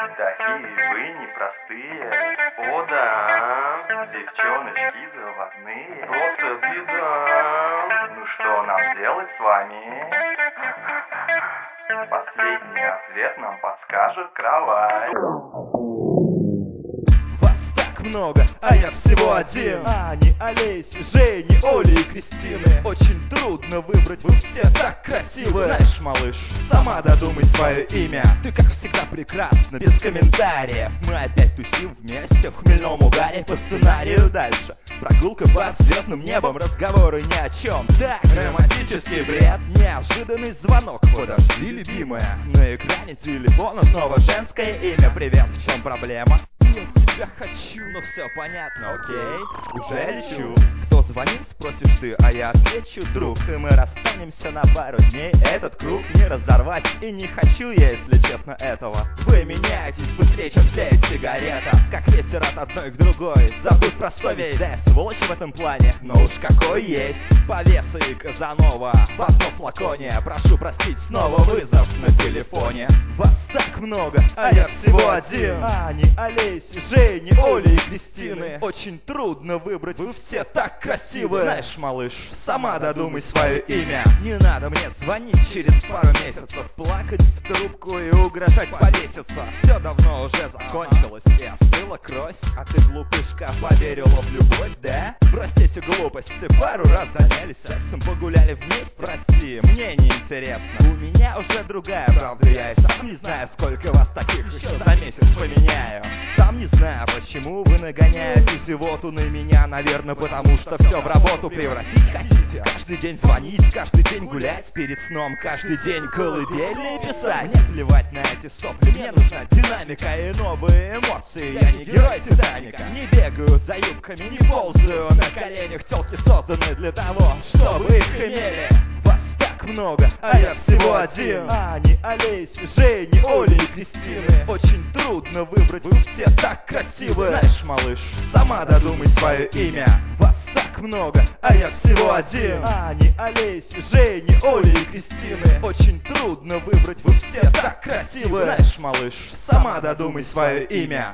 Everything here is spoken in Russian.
Такие вы непростые. О да, девчоночки заводные. Просто беда. Ну что нам делать с вами? Последний ответ нам подскажет кровать. Много, а я всего один. Ани, Олеси, Жени, Оли и Кристины. Очень трудно выбрать, вы все так красивы. Знаешь, малыш, сама додумай свое имя. Ты как всегда прекрасна, без комментариев. Мы опять тусим вместе в хмельном угаре. По сценарию дальше прогулка под звездным небом, разговоры ни о чем. Так, романтический бред. Неожиданный звонок, подожди, любимая. На экране телефона снова женское имя. Привет, в чем проблема? Я тебя хочу, но все понятно, окей, уже лечу. Кто звонит, спросишь ты, а я отвечу, друг. И мы расстанемся на пару дней. Этот круг не разорвать, и не хочу я, если честно, этого. Вы меняетесь быстрее, чем тлеет сигарета. Как ветер от одной к другой. Забудь про совесть, да я сволочь в этом плане, но уж какой есть. Повеса и Казанова в одном флаконе. Прошу простить, снова вызов на телефоне. Вас так много, а я всего один. Ани, Олеси, Жени, Оли и Кристины. Очень трудно выбрать, вы все так красивы. Знаешь, малыш, сама додумай свое имя. Не надо мне звонить через пару месяцев, плакать в трубку и угрожать повеситься. Все давно уже закончилось и остыла кровь. А ты, глупышка, поверила в любовь, да? Бросьте глупости, пару раз занялись сексом, погуляли вместе. Прости, мне не интересно, у меня уже другая правда. Я и сам не знаю, сколько вас таких еще за месяц поменяю. Сам не знаю, почему вы нагоняете зевоту на меня. Наверное, потому что все в работу превратить хотите. Каждый день звонить, каждый день гулять перед сном, каждый день колыбельные писать. Мне плевать на эти сопли, мне нужна динамика и новые эмоции. Я не герой Титаника, не бегаю за юбками, не ползаю на коленях. Телки созданы для того, чтобы их имели. Вас так много, а я всего один. Ани, Олеси, Жени, Оли и Кристины. Очень трудно выбрать, вы все так красивы. Знаешь, малыш, сама додумай свое имя. Вас так много, а я всего один. Ани, Олеси, Жени, Оли и Кристины. Очень трудно выбрать, вы все так красивы. Знаешь, малыш, сама додумай свое имя.